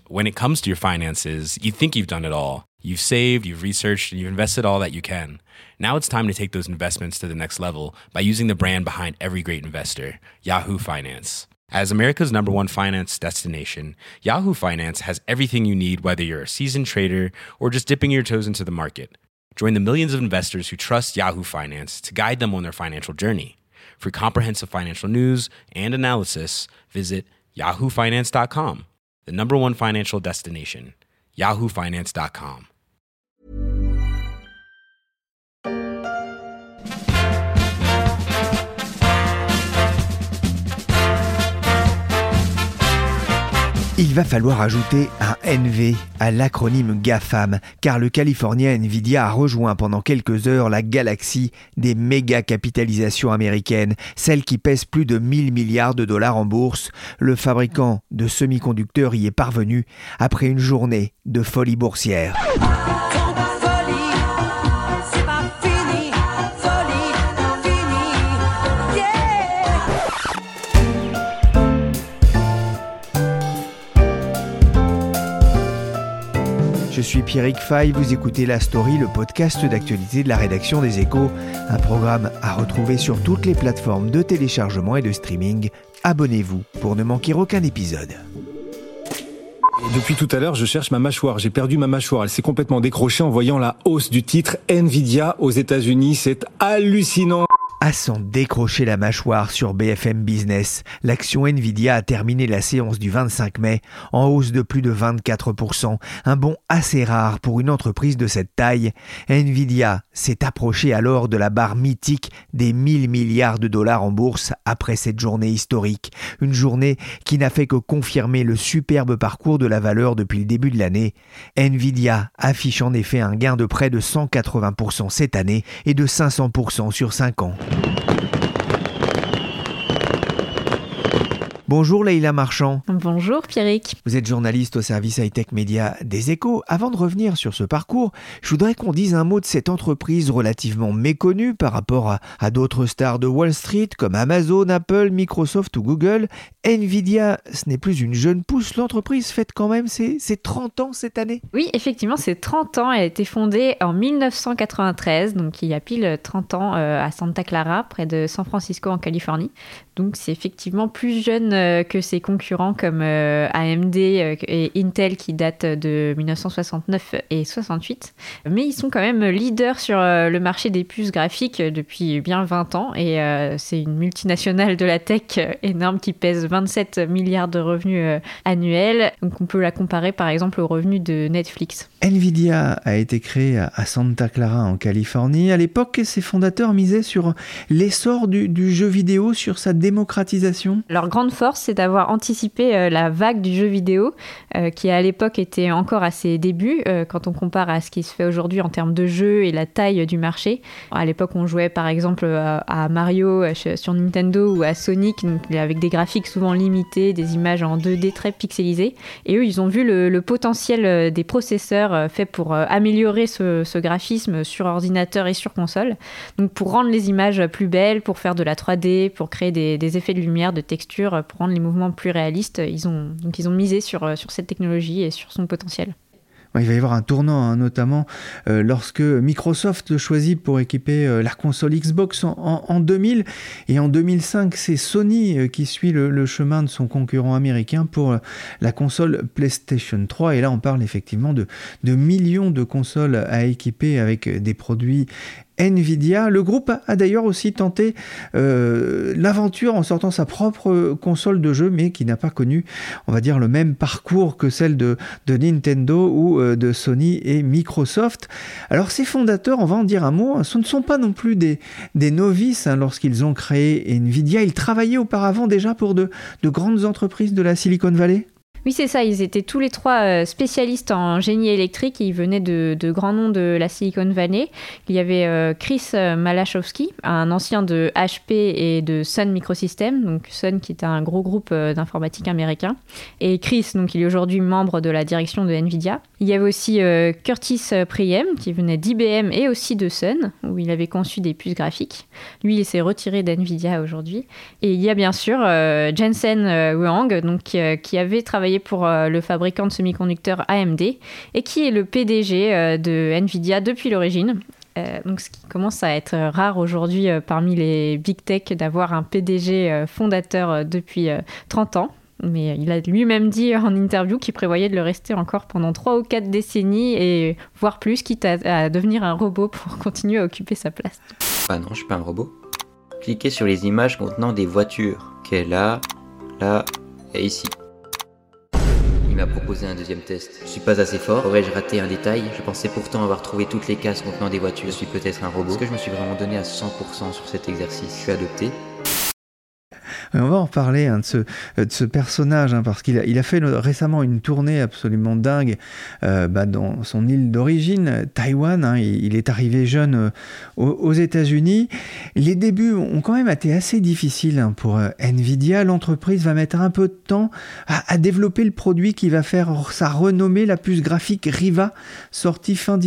when it comes to your finances, you think you've done it all. You've saved, you've researched, and you've invested all that you can. Now it's time to take those investments to the next level by using the brand behind every great investor, Yahoo Finance. As America's #1 finance destination, Yahoo Finance has everything you need, whether you're a seasoned trader or just dipping your toes into the market. Join the millions of investors who trust Yahoo Finance to guide them on their financial journey. For comprehensive financial news and analysis, visit yahoofinance.com, the #1 financial destination, yahoofinance.com. Il va falloir ajouter un NV à l'acronyme GAFAM, car le Californien Nvidia a rejoint pendant quelques heures la galaxie des méga capitalisations américaines, celles qui pèsent plus de 1000 milliards de dollars en bourse. Le fabricant de semi-conducteurs y est parvenu après une journée de folie boursière. Je suis Pierrick Fay, vous écoutez La Story, le podcast d'actualité de la rédaction des Échos, un programme à retrouver sur toutes les plateformes de téléchargement et de streaming. Abonnez-vous pour ne manquer aucun épisode. Et depuis tout à l'heure, je cherche ma mâchoire. J'ai perdu ma mâchoire. Elle s'est complètement décrochée en voyant la hausse du titre Nvidia aux États-Unis. C'est hallucinant. À s'en décrocher la mâchoire sur BFM Business, l'action Nvidia a terminé la séance du 25 mai en hausse de plus de 24%, un bond assez rare pour une entreprise de cette taille. Nvidia s'est approché alors de la barre mythique des 1000 milliards de dollars en bourse après cette journée historique, une journée qui n'a fait que confirmer le superbe parcours de la valeur depuis le début de l'année. Nvidia affiche en effet un gain de près de 180% cette année et de 500% sur 5 ans. Bonjour Leïla Marchand. Bonjour Pierrick. Vous êtes journaliste au service high-tech média des Échos. Avant de revenir sur ce parcours, je voudrais qu'on dise un mot de cette entreprise relativement méconnue par rapport à d'autres stars de Wall Street comme Amazon, Apple, Microsoft ou Google. Nvidia, ce n'est plus une jeune pousse. L'entreprise fête quand même ses 30 ans cette année. Oui, effectivement, c'est 30 ans. Elle a été fondée en 1993, donc il y a pile 30 ans à Santa Clara, près de San Francisco en Californie. Donc c'est effectivement plus jeune que ses concurrents comme AMD et Intel qui datent de 1969 et 68. Mais ils sont quand même leaders sur le marché des puces graphiques depuis bien 20 ans et c'est une multinationale de la tech énorme qui pèse 27 milliards de revenus annuels. Donc on peut la comparer par exemple aux revenus de Netflix. Nvidia a été créé à Santa Clara en Californie. À l'époque, ses fondateurs misaient sur l'essor du jeu vidéo, sur sa démocratisation. Leur grande force, c'est d'avoir anticipé la vague du jeu vidéo qui à l'époque était encore à ses débuts quand on compare à ce qui se fait aujourd'hui en termes de jeux et la taille du marché. À l'époque, on jouait par exemple à Mario sur Nintendo ou à Sonic, donc avec des graphiques souvent limités, des images en 2D très pixelisées. Et eux, ils ont vu le potentiel des processeurs faits pour améliorer ce graphisme sur ordinateur et sur console. Donc pour rendre les images plus belles, pour faire de la 3D, pour créer des effets de lumière, de texture, pour rendre les mouvements plus réalistes, ils ont misé sur cette technologie et sur son potentiel. Il va y avoir un tournant, notamment lorsque Microsoft le choisit pour équiper la console Xbox en 2000. Et en 2005, c'est Sony qui suit le chemin de son concurrent américain pour la console PlayStation 3. Et là, on parle effectivement de millions de consoles à équiper avec des produits Nvidia. Le groupe a d'ailleurs aussi tenté l'aventure en sortant sa propre console de jeu, mais qui n'a pas connu, on va dire, le même parcours que celle de Nintendo ou de Sony et Microsoft. Alors ces fondateurs, on va en dire un mot, ce ne sont pas non plus des novices lorsqu'ils ont créé Nvidia. Ils travaillaient auparavant déjà pour de grandes entreprises de la Silicon Valley. Oui, c'est ça. Ils étaient tous les trois spécialistes en génie électrique. Ils venaient de grands noms de la Silicon Valley. Il y avait Chris Malachowski, un ancien de HP et de Sun Microsystems, donc Sun qui est un gros groupe d'informatique américain. Et Chris, donc, il est aujourd'hui membre de la direction de Nvidia. Il y avait aussi Curtis Priem, qui venait d'IBM et aussi de Sun, où il avait conçu des puces graphiques. Lui, il s'est retiré d'Nvidia aujourd'hui. Et il y a bien sûr Jensen Huang, donc, qui avait travaillé travaillé pour le fabricant de semi-conducteurs AMD et qui est le PDG de Nvidia depuis l'origine. Donc, ce qui commence à être rare aujourd'hui parmi les big tech d'avoir un PDG fondateur depuis 30 ans. Mais il a lui-même dit en interview qu'il prévoyait de le rester encore pendant 3 ou 4 décennies et voire plus, quitte à devenir un robot pour continuer à occuper sa place. Ah non, je suis pas un robot. Cliquez sur les images contenant des voitures. Ok, là et ici. Il m'a proposé un deuxième test. Je suis pas assez fort, aurais-je raté un détail? Je pensais pourtant avoir trouvé toutes les cases contenant des voitures. Je suis peut-être un robot. Est-ce que je me suis vraiment donné à 100% sur cet exercice? Je suis adopté. On va en parler de ce personnage, parce qu'il a fait récemment une tournée absolument dingue dans son île d'origine, Taïwan. Il est arrivé jeune aux États-Unis. Les débuts ont quand même été assez difficiles pour Nvidia. L'entreprise va mettre un peu de temps à développer le produit qui va faire sa renommée, la puce graphique Riva, sortie fin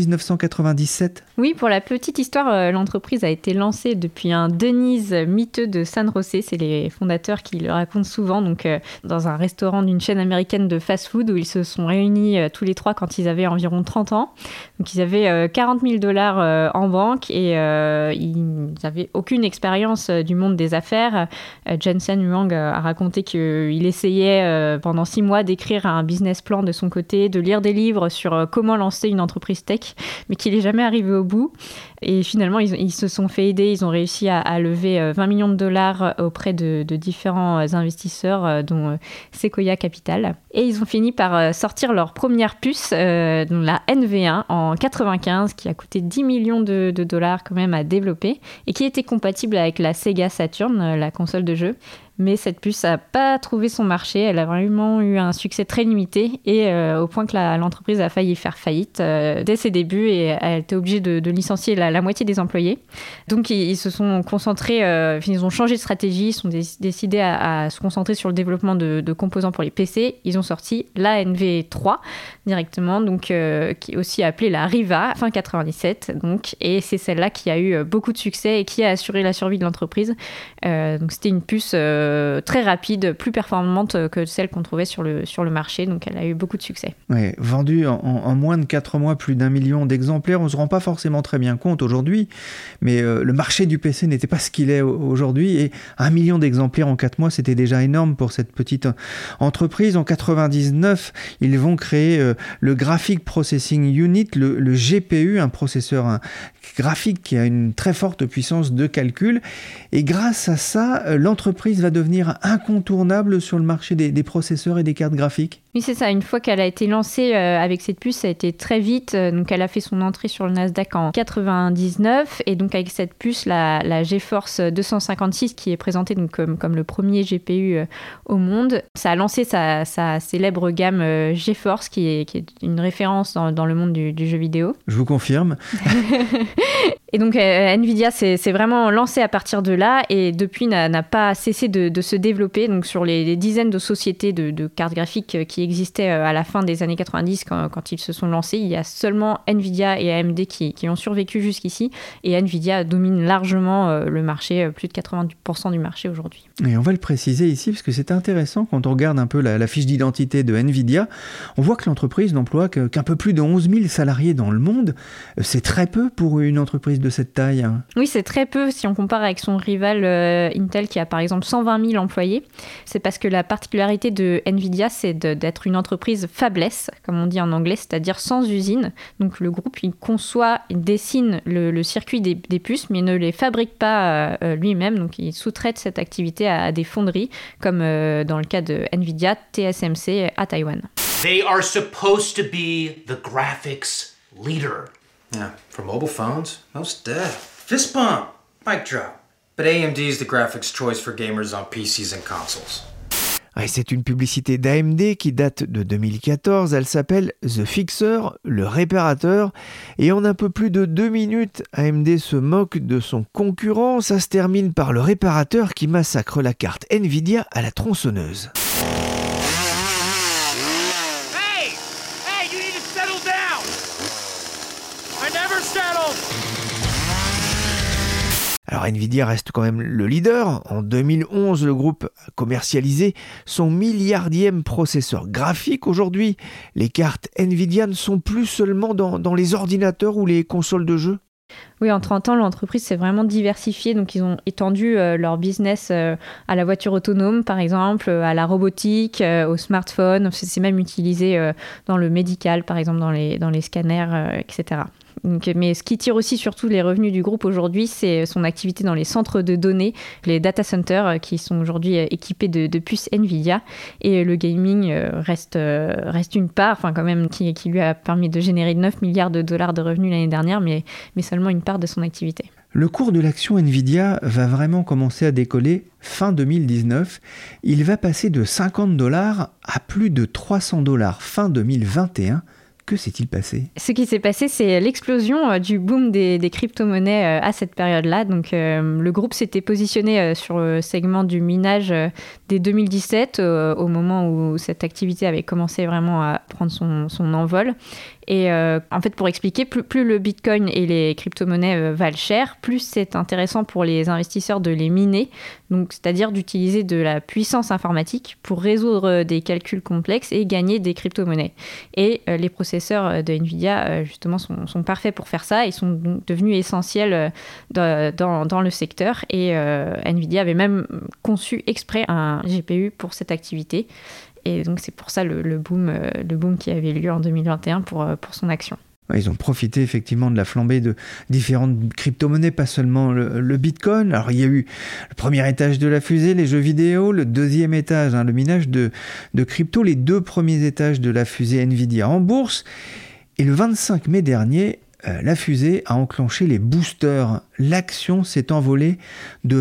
1997. Oui, pour la petite histoire, l'entreprise a été lancée depuis un Denny's miteux de San José. C'est les fondateurs qui le racontent souvent, donc dans un restaurant d'une chaîne américaine de fast-food où ils se sont réunis tous les trois quand ils avaient environ 30 ans. Donc ils avaient $40 000 en banque et ils n'avaient aucune expérience du monde des affaires. Jensen Huang a raconté qu'il essayait pendant 6 mois d'écrire un business plan de son côté, de lire des livres sur comment lancer une entreprise tech, mais qu'il n'est jamais arrivé au bout. Et finalement, ils se sont fait aider. Ils ont réussi à lever $20 millions auprès de différents investisseurs, dont Sequoia Capital. Et ils ont fini par sortir leur première puce, la NV1, en 95, qui a coûté $10 millions quand même à développer, et qui était compatible avec la Sega Saturn, la console de jeu. Mais cette puce n'a pas trouvé son marché. Elle a vraiment eu un succès très limité et au point que l'entreprise a failli faire faillite dès ses débuts et elle était obligée de licencier la moitié des employés. Donc ils se sont concentrés, ils ont changé de stratégie, ils ont décidé à se concentrer sur le développement de composants pour les PC. Ils ont sorti la NV3 directement, donc, qui est aussi appelée la Riva, fin 97. Donc, et c'est celle-là qui a eu beaucoup de succès et qui a assuré la survie de l'entreprise. Donc c'était une puce très rapide, plus performante que celle qu'on trouvait sur le marché, donc elle a eu beaucoup de succès. Ouais, vendue en moins de 4 mois, plus d'1 million d'exemplaires. On ne se rend pas forcément très bien compte aujourd'hui, mais le marché du PC n'était pas ce qu'il est aujourd'hui, et 1 million d'exemplaires en 4 mois, c'était déjà énorme pour cette petite entreprise. En 99, ils vont créer le Graphic Processing Unit, le GPU, un processeur graphique qui a une très forte puissance de calcul, et grâce à ça, l'entreprise va devenir incontournable sur le marché des processeurs et des cartes graphiques. Oui, c'est ça. Une fois qu'elle a été lancée avec cette puce, ça a été très vite. Donc, elle a fait son entrée sur le Nasdaq en 99. Et donc, avec cette puce, la GeForce 256, qui est présentée donc, comme le premier GPU au monde, ça a lancé sa célèbre gamme GeForce, qui est une référence dans le monde du jeu vidéo. Je vous confirme. Et donc, Nvidia s'est vraiment lancé à partir de là et depuis n'a pas cessé de se développer. Donc, sur les dizaines de sociétés de cartes graphiques qui existaient à la fin des années 90 quand ils se sont lancés, il y a seulement Nvidia et AMD qui ont survécu jusqu'ici. Et Nvidia domine largement le marché, plus de 90% du marché aujourd'hui. Et on va le préciser ici parce que c'est intéressant quand on regarde un peu la fiche d'identité de Nvidia. On voit que l'entreprise n'emploie qu'un peu plus de 11 000 salariés dans le monde. C'est très peu pour une entreprise de cette taille. Oui, c'est très peu si on compare avec son rival Intel qui a par exemple 120 000 employés. C'est parce que la particularité de Nvidia, c'est d'être une entreprise fabless, comme on dit en anglais, c'est-à-dire sans usine. Donc le groupe, il conçoit, il dessine le circuit des puces, mais ne les fabrique pas lui-même. Donc il sous-traite cette activité à des fonderies, comme dans le cas de Nvidia, TSMC à Taïwan. They are supposed to be the graphics leader. Yeah, for mobile phones, most def. Fist bump, mic drop. But AMD is the graphics choice for gamers on PCs and consoles. Et c'est une publicité d'AMD qui date de 2014. Elle s'appelle The Fixer, le réparateur. Et en un peu plus de 2 minutes, AMD se moque de son concurrent. Ça se termine par le réparateur qui massacre la carte Nvidia à la tronçonneuse. Alors Nvidia reste quand même le leader. En 2011, le groupe a commercialisé son milliardième processeur graphique. Aujourd'hui, les cartes Nvidia ne sont plus seulement dans les ordinateurs ou les consoles de jeux. Oui, en 30 ans, l'entreprise s'est vraiment diversifiée. Donc, ils ont étendu leur business à la voiture autonome, par exemple, à la robotique, au smartphone. C'est même utilisé dans le médical, par exemple, dans les scanners, etc. Donc, mais ce qui tire aussi surtout les revenus du groupe aujourd'hui, c'est son activité dans les centres de données, les data centers qui sont aujourd'hui équipés de puces Nvidia. Et le gaming reste une part, enfin quand même, qui lui a permis de générer 9 milliards de dollars de revenus l'année dernière, mais seulement une part de son activité. Le cours de l'action Nvidia va vraiment commencer à décoller fin 2019. Il va passer de $50 à plus de $300 fin 2021. Que s'est-il passé ? Ce qui s'est passé, c'est l'explosion du boom des crypto-monnaies à cette période-là. Donc, le groupe s'était positionné sur le segment du minage dès 2017, au moment où cette activité avait commencé vraiment à prendre son envol. Et en fait, pour expliquer, plus le Bitcoin et les crypto-monnaies valent cher, plus c'est intéressant pour les investisseurs de les miner, donc c'est-à-dire d'utiliser de la puissance informatique pour résoudre des calculs complexes et gagner des crypto-monnaies. Et les processeurs de Nvidia, justement, sont parfaits pour faire ça. Ils sont donc devenus essentiels dans le secteur. Et Nvidia avait même conçu exprès un GPU pour cette activité. Et donc, c'est pour ça le boom qui avait lieu en 2021 pour son action. Ils ont profité effectivement de la flambée de différentes crypto-monnaies, pas seulement le Bitcoin. Alors, il y a eu le premier étage de la fusée, les jeux vidéo, le deuxième étage, le minage de crypto, les 2 premiers étages de la fusée Nvidia en bourse. Et le 25 mai dernier, la fusée a enclenché les boosters. L'action s'est envolée de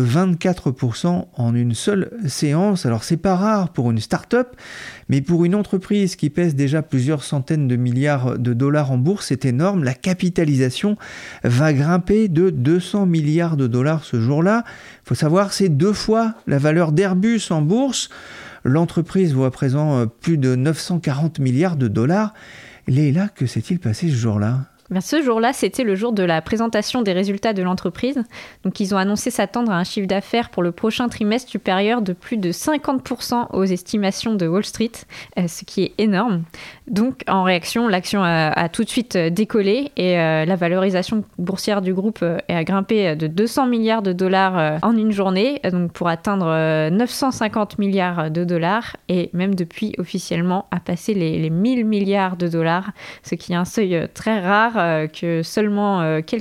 24% en une seule séance. Alors c'est pas rare pour une start-up, mais pour une entreprise qui pèse déjà plusieurs centaines de milliards de dollars en bourse, c'est énorme. La capitalisation va grimper de 200 milliards de dollars ce jour-là. Il faut savoir, c'est 2 fois la valeur d'Airbus en bourse. L'entreprise vaut à présent plus de 940 milliards de dollars. Léla, que s'est-il passé ce jour-là ? Ce jour-là, c'était le jour de la présentation des résultats de l'entreprise. Donc, ils ont annoncé s'attendre à un chiffre d'affaires pour le prochain trimestre supérieur de plus de 50% aux estimations de Wall Street, ce qui est énorme. Donc, en réaction, l'action a tout de suite décollé et la valorisation boursière du groupe a grimpé de 200 milliards de dollars en une journée, donc pour atteindre 950 milliards de dollars et même depuis officiellement a passé les 1000 milliards de dollars, ce qui est un seuil très rare que seulement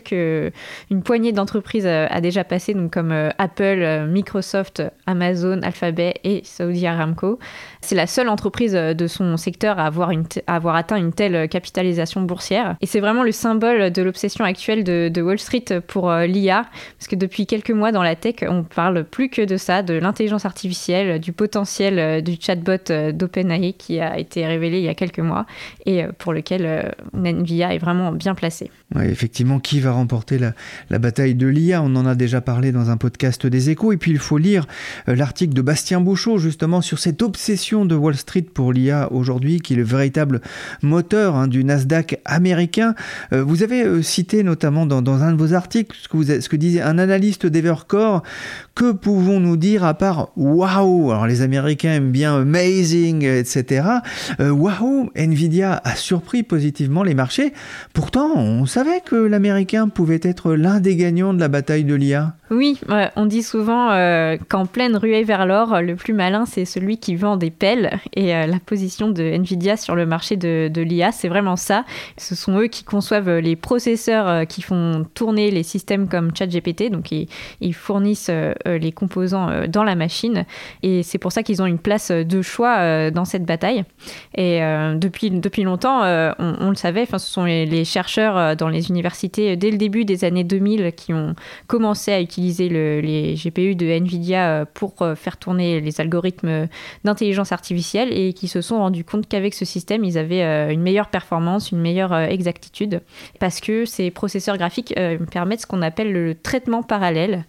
une poignée d'entreprises a déjà passé, donc comme Apple, Microsoft, Amazon, Alphabet et Saudi Aramco. C'est la seule entreprise de son secteur à avoir atteint une telle capitalisation boursière. Et c'est vraiment le symbole de l'obsession actuelle de Wall Street pour l'IA, parce que depuis quelques mois dans la tech, on parle plus que de ça, de l'intelligence artificielle, du potentiel du chatbot d'OpenAI qui a été révélé il y a quelques mois et pour lequel Nvidia est vraiment bien placé. Ouais, effectivement, qui va remporter la bataille de l'IA ? On en a déjà parlé dans un podcast des Échos. Et puis, il faut lire l'article de Bastien Bouchot, justement, sur cette obsession de Wall Street pour l'IA aujourd'hui, qui est le véritable moteur du Nasdaq américain. Vous avez cité notamment dans un de vos articles ce que disait un analyste d'Evercore. Que pouvons-nous dire à part « Waouh ». Alors, les Américains aiment bien « amazing », etc. Waouh, Nvidia a surpris positivement les marchés. Pourtant, on savait que l'Américain pouvait être l'un des gagnants de la bataille de l'IA. Oui, on dit souvent qu'en pleine ruée vers l'or, le plus malin, c'est celui qui vend des pelles. Et la position de Nvidia sur le marché de l'IA, c'est vraiment ça. Ce sont eux qui conçoivent les processeurs qui font tourner les systèmes comme ChatGPT. Donc, ils fournissent les composants dans la machine. Et c'est pour ça qu'ils ont une place de choix dans cette bataille. Et depuis longtemps, on le savait, ce sont les chercheurs dans les universités dès le début des années 2000 qui ont commencé à utiliser les GPU de Nvidia pour faire tourner les algorithmes d'intelligence artificielle et qui se sont rendus compte qu'avec ce système, ils avaient une meilleure performance, une meilleure exactitude parce que ces processeurs graphiques permettent ce qu'on appelle le traitement parallèle.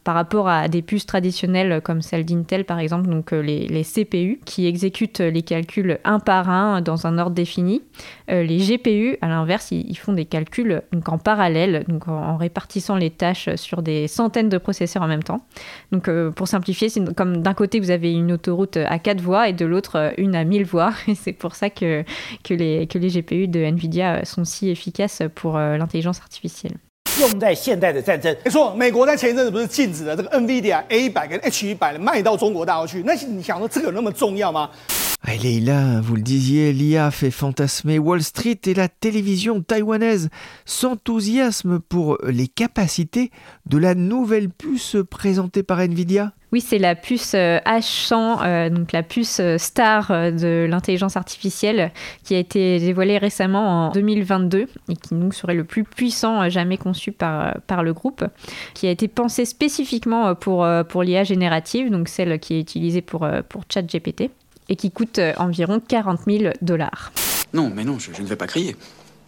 par rapport à des puces traditionnelles comme celle d'Intel par exemple, donc les CPU qui exécutent les calculs un par un dans un ordre défini. Les GPU, à l'inverse, ils font des calculs donc en parallèle, donc en répartissant les tâches sur des centaines de processeurs en même temps. Donc pour simplifier, c'est comme d'un côté vous avez une autoroute à 4 voies et de l'autre une à 1000 voies. Et c'est pour ça que les GPU de Nvidia sont si efficaces pour l'intelligence artificielle. 用在现代的战争，没错，美国在前一阵子不是禁止了这个 NVIDIA A100 跟 H100 卖到中国大陆去？那你想说这个有那么重要吗？ Ah, Leïla, vous le disiez, l'IA fait fantasmer Wall Street et la télévision taïwanaise s'enthousiasme pour les capacités de la nouvelle puce présentée par Nvidia. Oui, c'est la puce H100, donc la puce star de l'intelligence artificielle qui a été dévoilée récemment en 2022 et qui nous serait le plus puissant jamais conçu par le groupe, qui a été pensé spécifiquement pour l'IA générative, donc celle qui est utilisée pour ChatGPT, et qui coûte environ $40 000. Non, mais non, je ne vais pas crier. Combien ?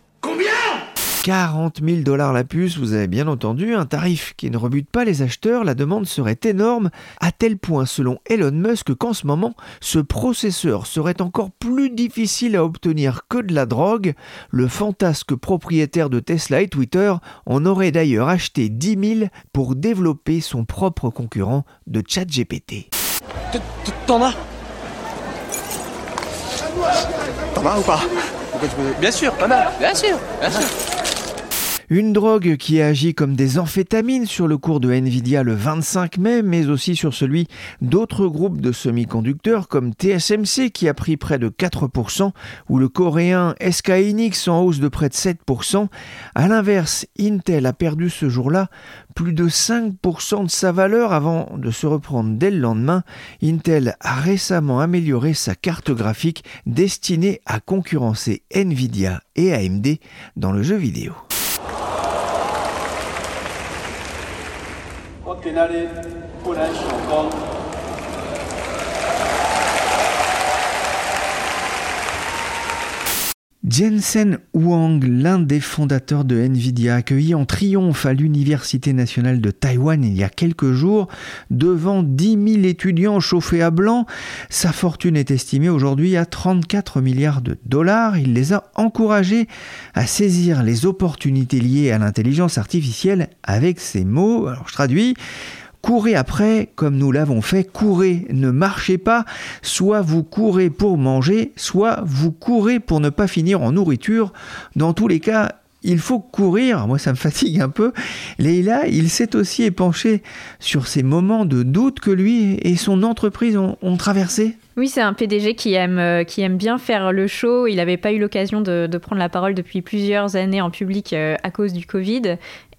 $40 000 la puce, vous avez bien entendu, un tarif qui ne rebute pas les acheteurs. La demande serait énorme, à tel point selon Elon Musk qu'en ce moment, ce processeur serait encore plus difficile à obtenir que de la drogue. Le fantasque propriétaire de Tesla et Twitter en aurait d'ailleurs acheté 10 000 pour développer son propre concurrent de ChatGPT. T'en as? T'en as ou pas? Bien sûr, t'en as, bien sûr, bien sûr. Une drogue qui a agi comme des amphétamines sur le cours de Nvidia le 25 mai, mais aussi sur celui d'autres groupes de semi-conducteurs comme TSMC qui a pris près de 4%, ou le coréen SK Hynix en hausse de près de 7%. A l'inverse, Intel a perdu ce jour-là plus de 5% de sa valeur avant de se reprendre dès le lendemain. Intel a récemment amélioré sa carte graphique destinée à concurrencer Nvidia et AMD dans le jeu vidéo. Jensen Huang, l'un des fondateurs de Nvidia, accueilli en triomphe à l'Université nationale de Taïwan il y a quelques jours, devant 10 000 étudiants chauffés à blanc. Sa fortune est estimée aujourd'hui à $34 milliards. Il les a encouragés à saisir les opportunités liées à l'intelligence artificielle avec ces mots. Alors je traduis. Courez après, comme nous l'avons fait, courez, ne marchez pas, soit vous courez pour manger, soit vous courez pour ne pas finir en nourriture. Dans tous les cas, il faut courir, moi ça me fatigue un peu. Leïla, il s'est aussi épanché sur ces moments de doute que lui et son entreprise ont traversés. Oui, c'est un PDG qui aime bien faire le show. Il n'avait pas eu l'occasion de prendre la parole depuis plusieurs années en public à cause du Covid.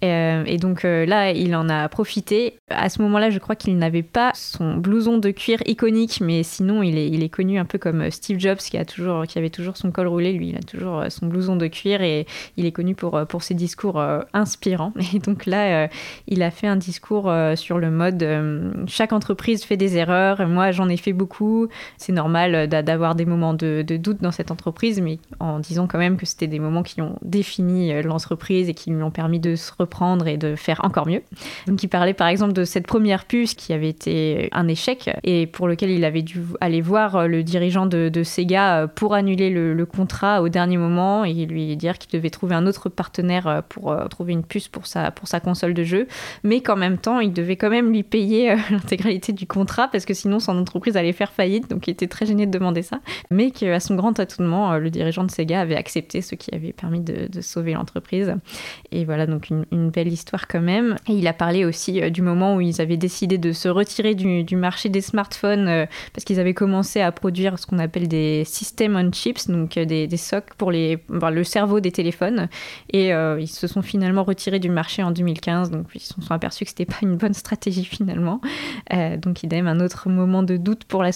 Et donc là, il en a profité. À ce moment-là, je crois qu'il n'avait pas son blouson de cuir iconique, mais sinon, il est connu un peu comme Steve Jobs, qui avait toujours son col roulé. Lui, il a toujours son blouson de cuir et il est connu pour ses discours inspirants. Et donc là, il a fait un discours sur le mode chaque entreprise fait des erreurs. Moi, j'en ai fait beaucoup. C'est normal d'avoir des moments de doute dans cette entreprise, mais en disant quand même que c'était des moments qui ont défini l'entreprise et qui lui ont permis de se reprendre et de faire encore mieux. Donc il parlait par exemple de cette première puce qui avait été un échec et pour lequel il avait dû aller voir le dirigeant de Sega pour annuler le contrat au dernier moment et lui dire qu'il devait trouver un autre partenaire pour trouver une puce pour sa console de jeu, mais qu'en même temps il devait quand même lui payer l'intégralité du contrat parce que sinon son entreprise allait faire faillite. Donc il était très gêné de demander ça, mais qu'à son grand étonnement, le dirigeant de Sega avait accepté, ce qui avait permis de sauver l'entreprise. Et voilà, donc une belle histoire quand même. Et il a parlé aussi du moment où ils avaient décidé de se retirer du marché des smartphones parce qu'ils avaient commencé à produire ce qu'on appelle des system on chips, donc des SoC pour le cerveau des téléphones. Et ils se sont finalement retirés du marché en 2015, donc ils se sont aperçus que c'était pas une bonne stratégie finalement. Donc idem, un autre moment de doute pour la société.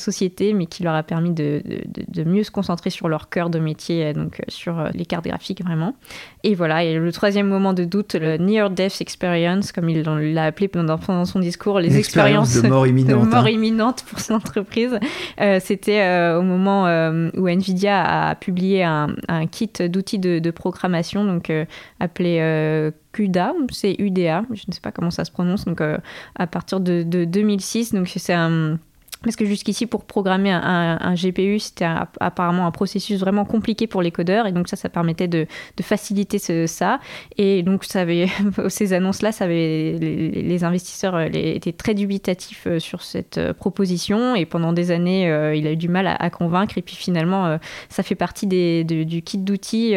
passé, mais qui leur a permis de mieux se concentrer sur leur cœur de métier, donc sur les cartes graphiques vraiment. Et voilà, et le troisième moment de doute, le Near Death Experience, comme il l'a appelé pendant son discours, les expériences de mort imminente, pour son entreprise. C'était au moment où Nvidia a publié un kit d'outils de programmation, donc appelé CUDA, c'est UDA, je ne sais pas comment ça se prononce, donc à partir de 2006, donc c'est parce que jusqu'ici, pour programmer un GPU, c'était apparemment un processus vraiment compliqué pour les codeurs. Et donc ça permettait de faciliter ça. Et donc ces annonces-là, les investisseurs étaient très dubitatifs sur cette proposition. Et pendant des années, il a eu du mal à convaincre. Et puis finalement, ça fait partie du kit d'outils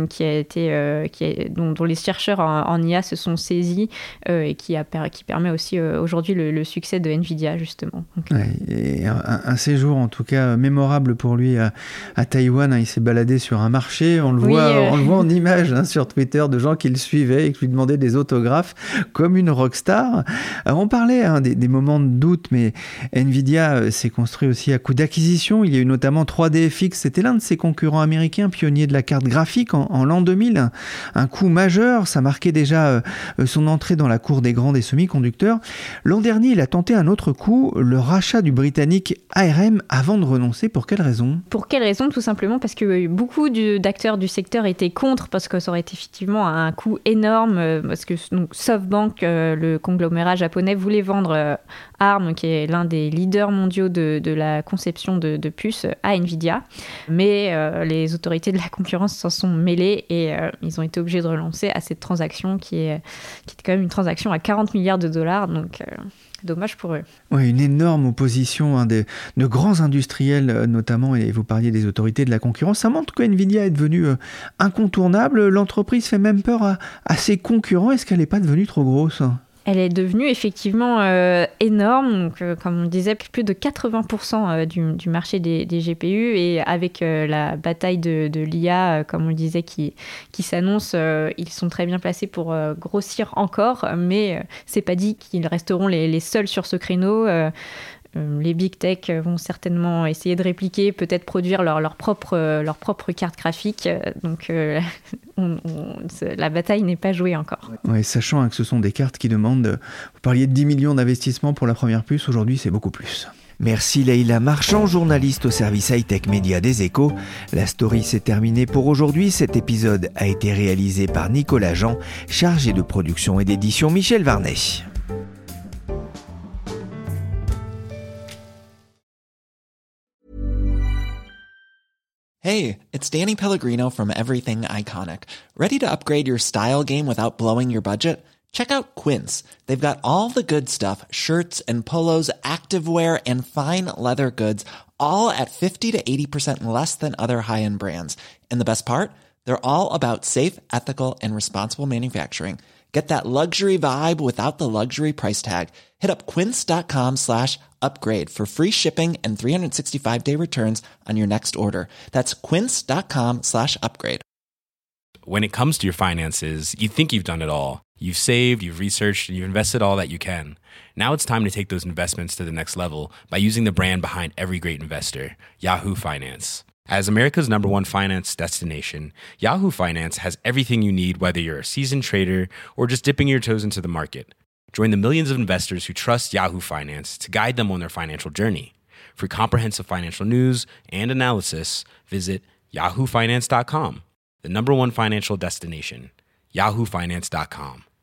dont les chercheurs en IA se sont saisis et qui permet aussi aujourd'hui le succès de Nvidia, justement. Donc, et un séjour en tout cas mémorable pour lui à Taïwan. Il s'est baladé sur un marché, on le voit en image sur Twitter de gens qui le suivaient et qui lui demandaient des autographes comme une rockstar. Alors on parlait des moments de doute, mais Nvidia s'est construit aussi à coup d'acquisition. Il y a eu notamment 3DFX, c'était l'un de ses concurrents américains, pionnier de la carte graphique en l'an 2000. Un coup majeur, ça marquait déjà son entrée dans la cour des grands des semi-conducteurs. L'an dernier, il a tenté un autre coup, le rachat du britannique ARM avant de renoncer. Pour quelle raison ? Pour quelle raison ? Tout simplement parce que beaucoup d'acteurs du secteur étaient contre, parce que ça aurait été effectivement un coût énorme, parce que donc, SoftBank, le conglomérat japonais, voulait vendre ARM, qui est l'un des leaders mondiaux de la conception de puces, à Nvidia. Mais les autorités de la concurrence s'en sont mêlées et ils ont été obligés de relancer à cette transaction qui est quand même une transaction à 40 milliards de dollars, donc dommage pour eux. Oui, une énorme opposition de grands industriels notamment, et vous parliez des autorités de la concurrence. Ça montre que Nvidia est devenue incontournable. L'entreprise fait même peur à ses concurrents. Est-ce qu'elle n'est pas devenue trop grosse ? Elle est devenue effectivement énorme, donc, comme on le disait, plus de 80% du marché des GPU, et avec la bataille de l'IA, comme on le disait, qui s'annonce, ils sont très bien placés pour grossir encore, mais c'est pas dit qu'ils resteront les seuls sur ce créneau. Les big tech vont certainement essayer de répliquer, peut-être produire leur propre carte graphique. Donc la bataille n'est pas jouée encore. Ouais, sachant que ce sont des cartes qui demandent, vous parliez de 10 millions d'investissements pour la première puce, aujourd'hui c'est beaucoup plus. Merci Leïla Marchand, journaliste au service high-tech média des Échos. La story s'est terminée pour aujourd'hui. Cet épisode a été réalisé par Nicolas Jean, chargé de production et d'édition Michel Varnet. Hey, it's Danny Pellegrino from Everything Iconic. Ready to upgrade your style game without blowing your budget? Check out Quince. They've got all the good stuff, shirts and polos, activewear, and fine leather goods, all at 50 to 80% less than other high-end brands. And the best part? They're all about safe, ethical, and responsible manufacturing. Get that luxury vibe without the luxury price tag. Hit up quince.com/upgrade for free shipping and 365-day returns on your next order. That's quince.com/upgrade. When it comes to your finances, you think you've done it all. You've saved, you've researched, and you've invested all that you can. Now it's time to take those investments to the next level by using the brand behind every great investor, Yahoo Finance. As America's #1 finance destination, Yahoo Finance has everything you need, whether you're a seasoned trader or just dipping your toes into the market. Join the millions of investors who trust Yahoo Finance to guide them on their financial journey. For comprehensive financial news and analysis, visit yahoofinance.com, the #1 financial destination, yahoofinance.com.